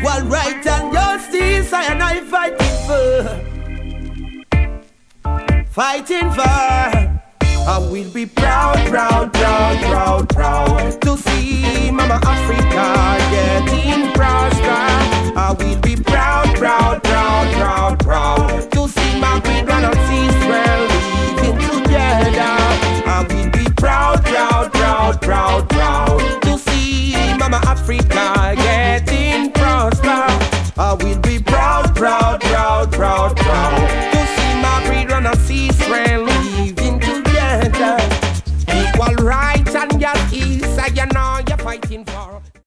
equal right and justice I fighting for. Fighting for. I will be proud, proud, proud, proud, proud to see Mama Africa getting prosper. I will be proud, proud, proud, proud, proud to see my children and Israel living together. I will be proud, proud, proud, proud, proud to see Mama Africa getting prosper. I will be proud, proud, proud, proud, proud to see my children and Israel living together. Equal rights and justice, I know you're fighting for.